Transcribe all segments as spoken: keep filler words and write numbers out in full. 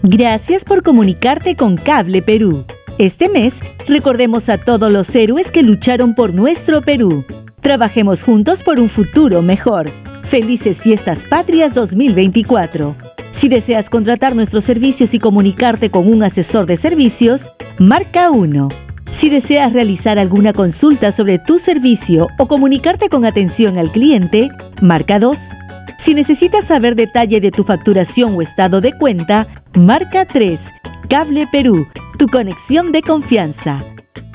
Gracias por comunicarte con Cable Perú. Este mes, recordemos a todos los héroes que lucharon por nuestro Perú. Trabajemos juntos por un futuro mejor. Felices Fiestas Patrias dos mil veinticuatro. Si deseas contratar nuestros servicios y comunicarte con un asesor de servicios, marca uno. Si deseas realizar alguna consulta sobre tu servicio o comunicarte con atención al cliente, marca dos. Si necesitas saber detalle de tu facturación o estado de cuenta, marca tres. Cable Perú, tu conexión de confianza.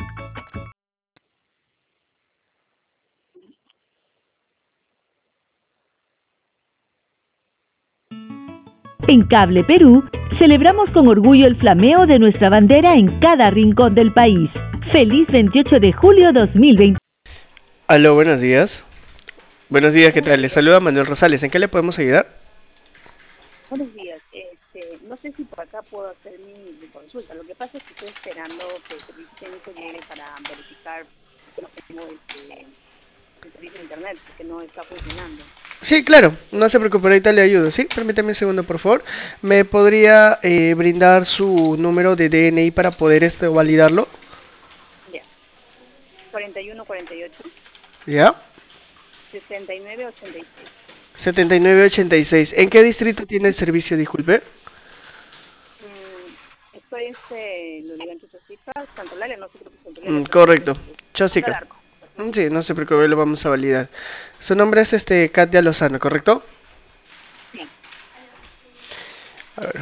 En Cable Perú, celebramos con orgullo el flameo de nuestra bandera en cada rincón del país. Feliz veintiocho de julio dos mil veinte. Aló, buenos días. Buenos días, ¿qué tal? Les saluda Manuel Rosales. ¿En qué le podemos ayudar? Buenos días. Este, no sé si por acá puedo hacer mi, mi consulta. Lo que pasa es que estoy esperando que el servicio técnico llegue para verificar que no tengo este, el servicio de internet, que no está funcionando. Sí, claro, no se preocupe, ahorita le ayudo, ¿sí? Permítame un segundo, por favor. ¿Me podría eh, brindar su número de D N I para poder este, validarlo? Ya. cuarenta y uno cuarenta y ocho. ¿Ya? setenta y nueve ochenta y seis. setenta y nueve ochenta y seis. ¿En qué distrito tiene el servicio, disculpe? Mm, estoy este, en Olivan Chosica, Santolaria, no sé, creo que Santolaria. Mm, correcto, Chosica. Largo. Sí, no se preocupe, lo vamos a validar. Su nombre es este Katia Lozano, ¿correcto? Sí. A ver.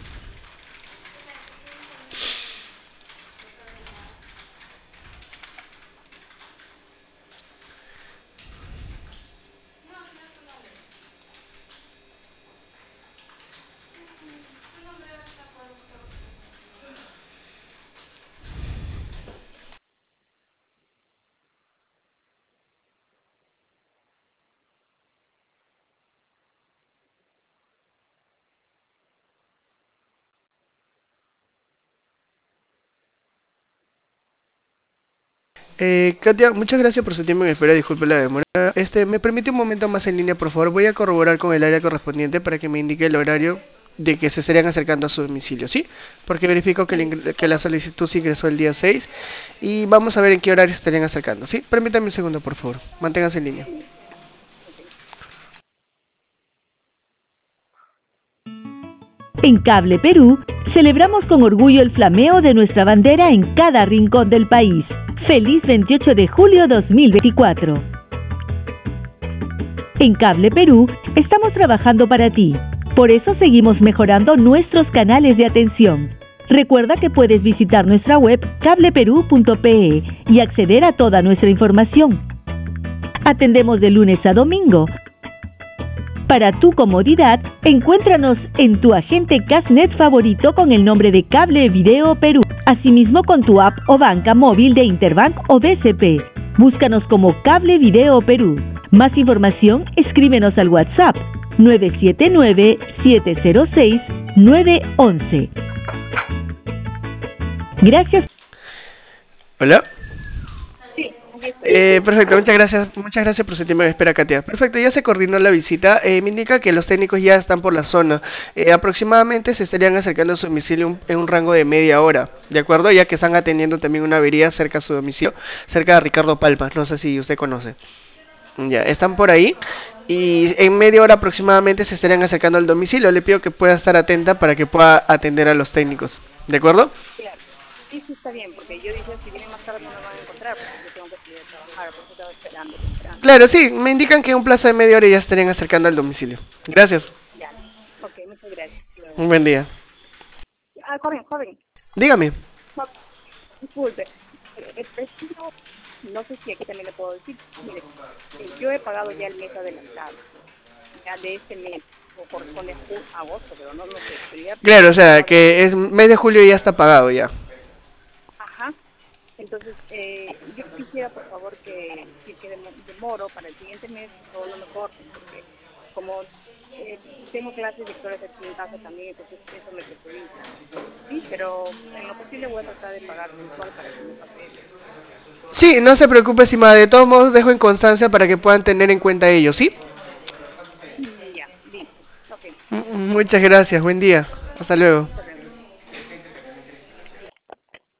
Eh, Katia, muchas gracias por su tiempo en espera, disculpe la demora. Este, ¿me permite un momento más en línea, por favor? Voy a corroborar con el área correspondiente para que me indique el horario de que se estarían acercando a su domicilio, ¿sí? Porque verifico que, el que la solicitud se ingresó el día seis y vamos a ver en qué horario se estarían acercando, ¿sí? Permítame un segundo, por favor. Manténgase en línea. En Cable Perú, celebramos con orgullo el flameo de nuestra bandera en cada rincón del país. Feliz veintiocho de julio dos mil veinticuatro. En Cable Perú, estamos trabajando para ti. Por eso seguimos mejorando nuestros canales de atención. Recuerda que puedes visitar nuestra web cable perú punto pe y acceder a toda nuestra información. Atendemos de lunes a domingo. Para tu comodidad, encuéntranos en tu agente Casnet favorito con el nombre de Cable Video Perú. Asimismo con tu app o banca móvil de Interbank o B C P. Búscanos como Cable Video Perú. Más información, escríbenos al WhatsApp nueve siete nueve, siete cero seis, nueve uno uno. Gracias. Hola. Sí, aquí estoy. Eh, perfecto, muchas gracias, muchas gracias por su tiempo de espera, Katia. Perfecto, ya se coordinó la visita. Eh, me indica que los técnicos ya están por la zona. Eh, aproximadamente se estarían acercando a su domicilio un- en un rango de media hora, ¿de acuerdo? Ya que están atendiendo también una avería cerca a su domicilio, cerca de Ricardo Palma. No sé si usted conoce. Ya, están por ahí y en media hora aproximadamente se estarían acercando al domicilio. Le pido que pueda estar atenta para que pueda atender a los técnicos, ¿de acuerdo? Claro. Sí, sí, está bien, porque yo dije, si vienen más tarde no me van a encontrar, porque yo tengo que salir a trabajar, por eso estaba esperando temprano. Claro, sí, me indican que en un plazo de media hora ya estarían acercando al domicilio. Gracias, Ya. Ok, muchas gracias. Luego. un buen día. Ah, joven, joven. Dígame. No, disculpe. Eh, El precio, no sé si aquí también le puedo decir. Mire, eh, yo he pagado ya el mes adelantado, ya de este mes, o corresponde a ju- agosto, pero no, no sé. Pero ya, Claro, o sea, que es mes de julio y ya está pagado ya. ajá. Entonces, eh, yo quisiera, por favor, que si es que demo- demoro para el siguiente mes, todo lo mejor, porque como eh, tengo clases de lectores aquí en casa también, entonces eso me perjudica. Sí, pero en lo posible voy a tratar de pagar mensual para que me pase eso. Sí, no se preocupe, estimada. De todos modos, dejo en constancia para que puedan tener en cuenta ello, ¿sí? Mm, ya, listo. Ok. M- Muchas gracias, buen día. Hasta luego.